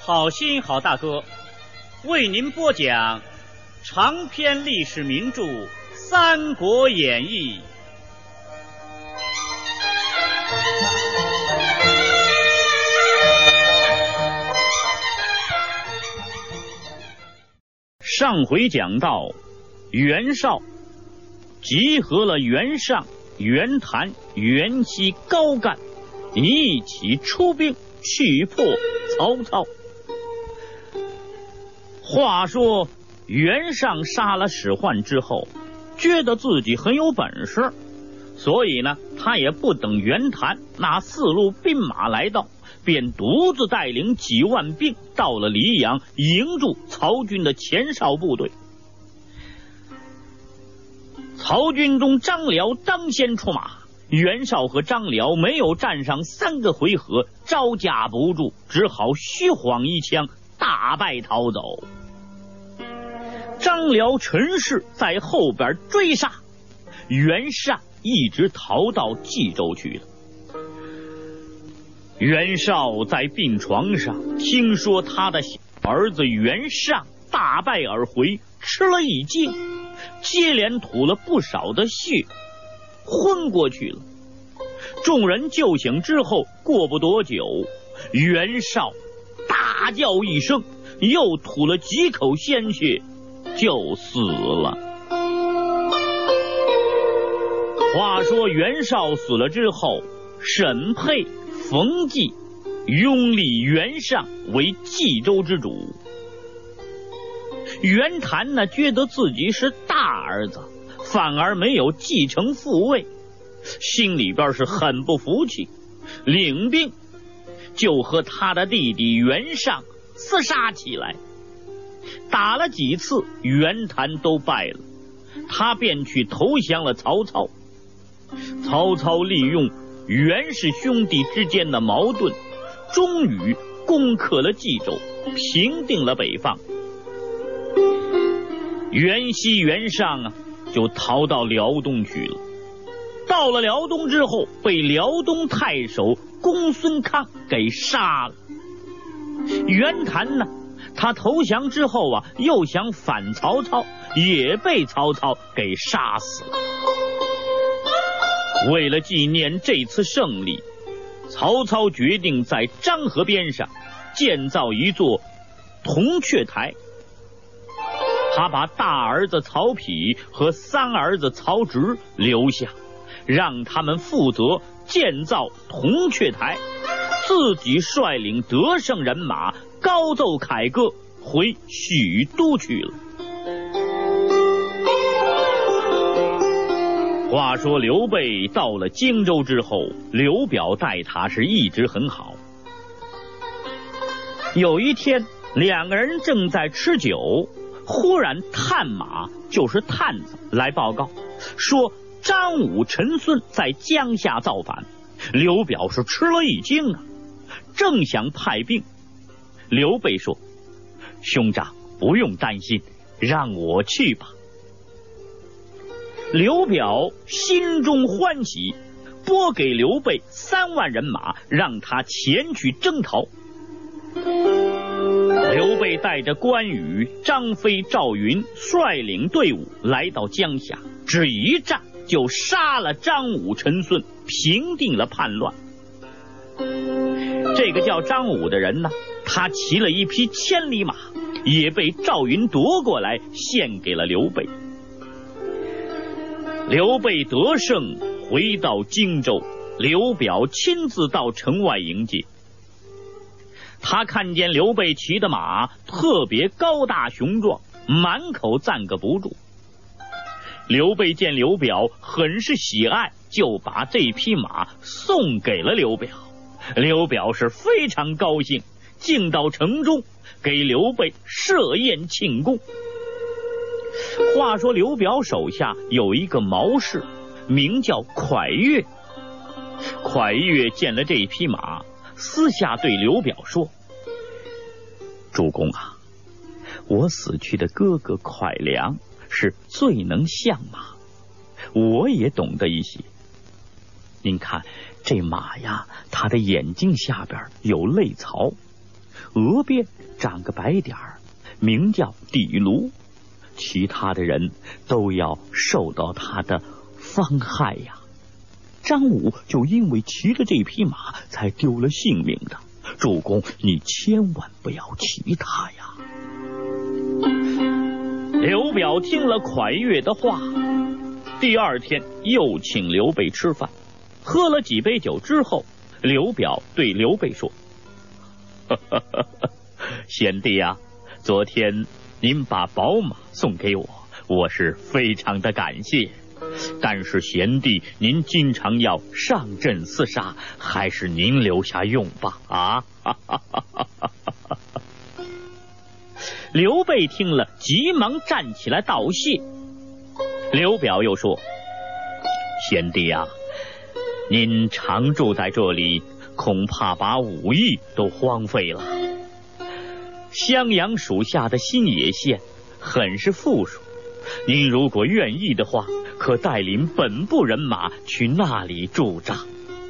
好心好大哥，为您播讲长篇历史名著《三国演义》。上回讲到，袁绍集合了袁尚、袁谭、袁熙、高干，一起出兵去破曹操。话说袁尚杀了史涣之后，觉得自己很有本事，所以呢，他也不等袁谭那4路兵马来到，便独自带领几万兵到了黎阳，迎住曹军的前哨部队。曹军中张辽当先出马，袁绍和张辽没有战上3个回合，招架不住，只好虚晃一枪，大败逃走。张辽、陈氏在后边追杀，袁尚一直逃到冀州去了。袁绍在病床上听说他的小儿子袁尚大败而回，吃了一惊，接连吐了不少的血，昏过去了。众人救醒之后，过不多久，袁绍大叫一声，又吐了几口鲜血，就死了。话说袁绍死了之后，沈沛、冯骥拥立袁尚为冀州之主。袁谭呢，觉得自己是大儿子，反而没有继承父位，心里边是很不服气，领兵就和他的弟弟袁尚厮杀起来。打了几次，袁谭都败了，他便去投降了曹操。曹操利用袁氏兄弟之间的矛盾，终于攻克了冀州，平定了北方。袁熙、袁尚啊，就逃到辽东去了。到了辽东之后，被辽东太守公孙康给杀了。袁谭呢，他投降之后啊，又想反曹操，也被曹操给杀死了。为了纪念这次胜利，曹操决定在漳河边上建造一座铜雀台。他把大儿子曹丕和3儿子曹植留下，让他们负责建造铜雀台，自己率领得胜人马高奏凯歌回许都去了。话说刘备到了荆州之后，刘表待他是一直很好。有一天，2个人正在吃酒，忽然探马，就是探子来报告，说张武、陈孙在江夏造反。刘表是吃了一惊啊，正想派兵，刘备说：“兄长不用担心，让我去吧。”刘表心中欢喜，拨给刘备3万人马，让他前去征讨。刘备带着关羽、张飞、赵云率领队伍来到江夏，只一战就杀了张武、陈孙，平定了叛乱。这个叫张武的人呢，他骑了一匹千里马，也被赵云夺过来献给了刘备。刘备得胜回到荆州，刘表亲自到城外迎接。他看见刘备骑的马特别高大雄壮，满口赞个不住。刘备见刘表很是喜爱，就把这匹马送给了刘表。刘表是非常高兴，进到城中给刘备设宴庆功。话说刘表手下有一个谋士，名叫蒯越。蒯越见了这匹马，私下对刘表说：“主公啊，我死去的哥哥蒯良是最能相马，我也懂得一些。您看这马呀，它的眼睛下边有泪槽， 额边长个白点儿，名叫地炉，其他的人都要受到他的妨害呀。张武就因为骑着这匹马才丢了性命的，主公你千万不要骑它呀。刘表听了蒯越的话，第二天又请刘备吃饭，喝了几杯酒之后，刘表对刘备说：贤弟啊，昨天您把宝马送给我，我是非常的感谢，但是贤弟您经常要上阵厮杀，还是您留下用吧啊。刘备听了急忙站起来道谢。刘表又说：贤弟啊，您常住在这里，恐怕把武艺都荒废了。襄阳属下的新野县很是富庶，您如果愿意的话，可带领本部人马去那里驻扎。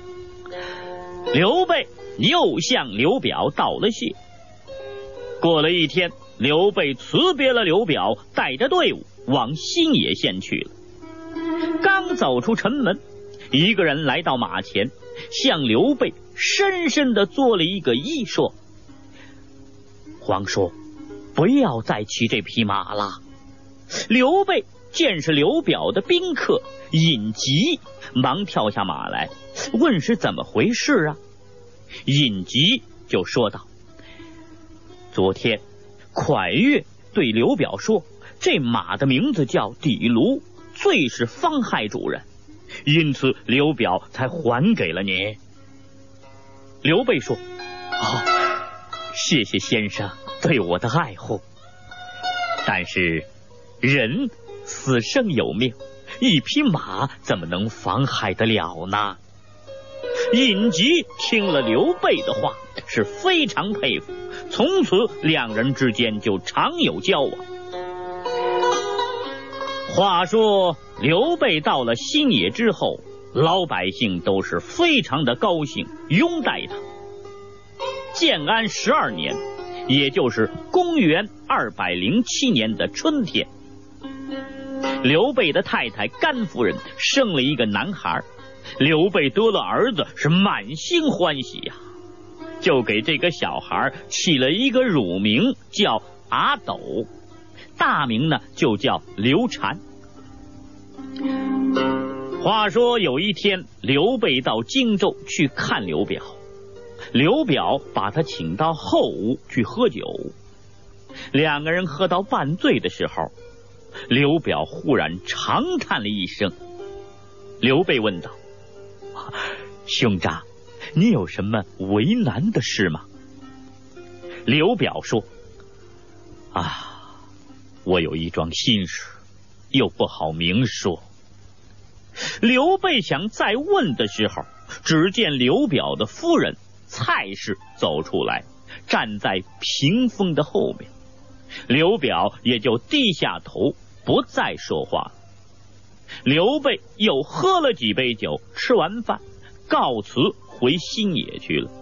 刘备又向刘表道了谢。过了一天，刘备辞别了刘表，带着队伍往新野县去了。刚走出城门，一个人来到马前，向刘备深深地作了一个揖，说：皇叔，不要再骑这匹马了。刘备见是刘表的宾客尹吉，忙跳下马来，问是怎么回事啊？尹吉就说道：昨天蒯越对刘表说，这马的名字叫地炉，最是妨害主人，因此刘表才还给了你。刘备说：谢谢先生对我的爱护，但是人死生有命，一匹马怎么能妨害得了呢？尹吉听了刘备的话，是非常佩服，从此两人之间就常有交往。话说刘备到了新野之后，老百姓都是非常的高兴，拥戴他。建安12年，也就是公元207年的春天，刘备的太太甘夫人生了一个男孩，刘备得了儿子，是满心欢喜呀，就给这个小孩起了一个乳名叫阿斗，大名呢就叫刘禅。话说有一天，刘备到荆州去看刘表，刘表把他请到后屋去喝酒。两个人喝到半醉的时候，刘表忽然长叹了一声。刘备问道：兄长，你有什么为难的事吗？刘表说：我有一桩心事，又不好明说。刘备想再问的时候，只见刘表的夫人蔡氏走出来，站在屏风的后面。刘表也就低下头，不再说话。刘备又喝了几杯酒，吃完饭告辞回新野去了。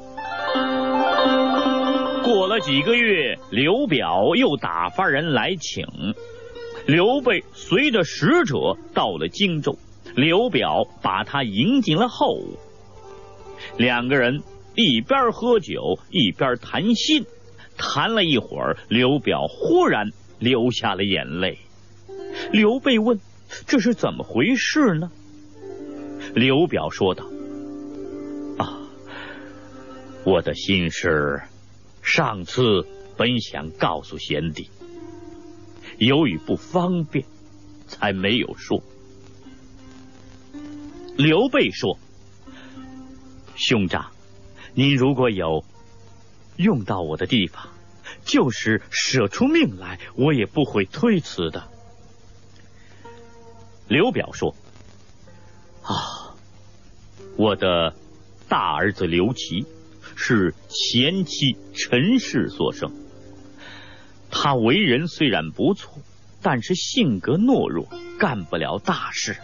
过了几个月，刘表又打发人来请刘备，随着使者到了荆州，刘表把他迎进了后屋。两个人一边喝酒一边谈心，谈了一会儿，刘表忽然流下了眼泪。刘备问：这是怎么回事呢？刘表说道：我的心事上次本想告诉贤弟，由于不方便才没有说。刘备说：兄长，您如果有用到我的地方，就是舍出命来，我也不会推辞的。刘表说：我的大儿子刘琦是前妻陈氏所生，他为人虽然不错，但是性格懦弱，干不了大事。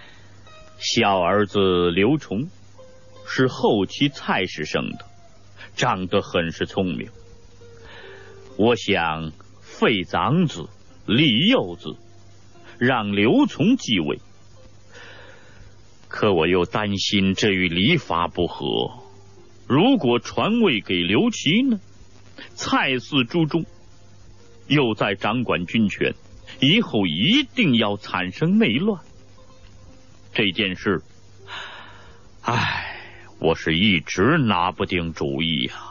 小儿子刘崇是后妻蔡氏生的， 长得很是聪明。我想废长子立幼子，让刘琮继位，可我又担心这与礼法不合。如果传位给刘琦呢？蔡嗣诸中又在掌管军权，以后一定要产生内乱。这件事，我是一直拿不定主意呀。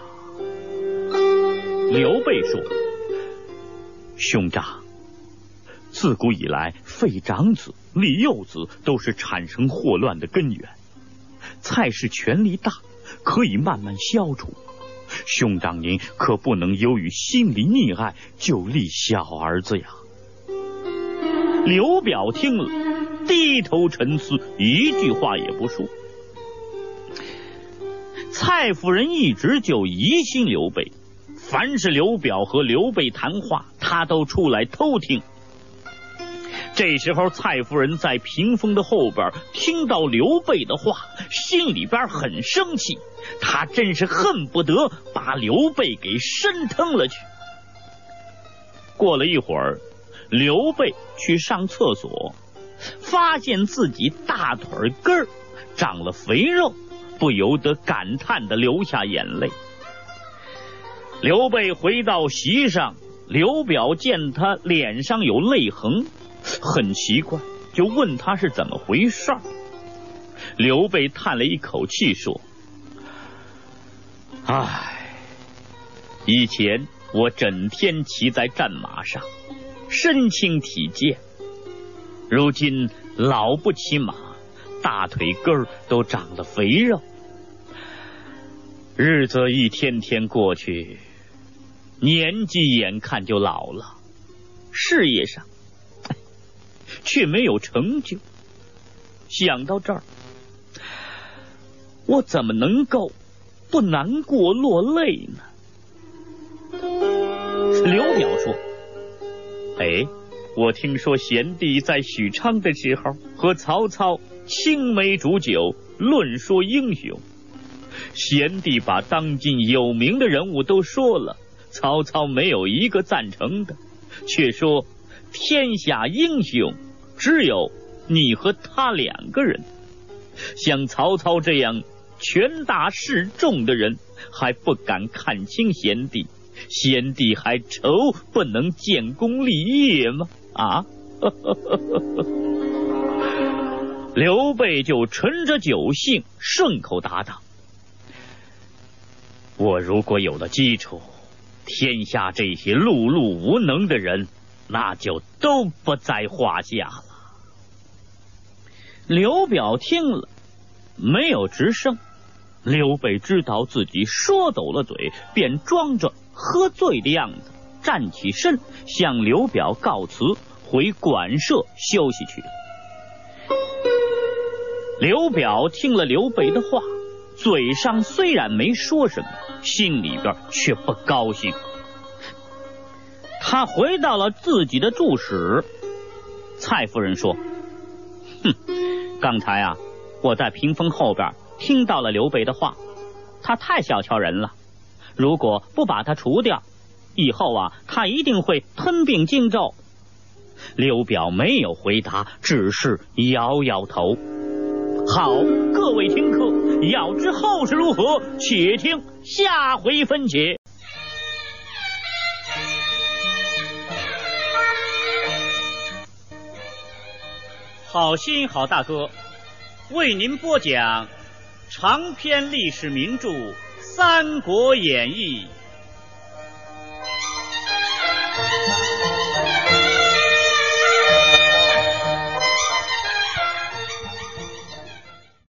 刘备说：“兄长，自古以来，废长子立幼子都是产生祸乱的根源。蔡氏权力大，可以慢慢消除。兄长您可不能由于心里溺爱就立小儿子呀。”刘表听了，低头沉思，一句话也不说。蔡夫人一直就疑心刘备，凡是刘表和刘备谈话，他都出来偷听。这时候蔡夫人在屏风的后边听到刘备的话，心里边很生气，她真是恨不得把刘备给生吞了去。过了一会儿，刘备去上厕所，发现自己大腿根儿长了肥肉，不由得感叹地流下眼泪。刘备回到席上，刘表见他脸上有泪痕，很奇怪，就问他是怎么回事。刘备叹了一口气说：“以前我整天骑在战马上，身轻体健，如今老不骑马，大腿根儿都长了肥肉。日子一天天过去，年纪眼看就老了，事业上却没有成就。想到这儿，我怎么能够不难过落泪呢？”刘表说：“我听说贤弟在许昌的时候和曹操青梅煮酒，论说英雄。贤弟把当今有名的人物都说了，曹操没有一个赞成的，却说天下英雄只有你和他两个人。像曹操这样权大势重的人还不敢看轻贤弟，贤弟还愁不能建功立业吗？刘备就趁着酒兴，顺口答道：“我如果有了基础，天下这些碌碌无能的人，那就都不在话下了。”刘表听了没有吱声。刘备知道自己说抖了嘴，便装着喝醉的样子站起身，向刘表告辞，回馆舍休息去了。刘表听了刘备的话，嘴上虽然没说什么，心里边却不高兴。他回到了自己的住室。蔡夫人说：“刚才我在屏风后边听到了刘备的话，他太小瞧人了，如果不把他除掉，以后他一定会吞并荆州。”刘表没有回答，只是摇摇头。好，各位听课，要知后事如何，且听下回分解。好心好大哥为您播讲长篇历史名著《三国演义》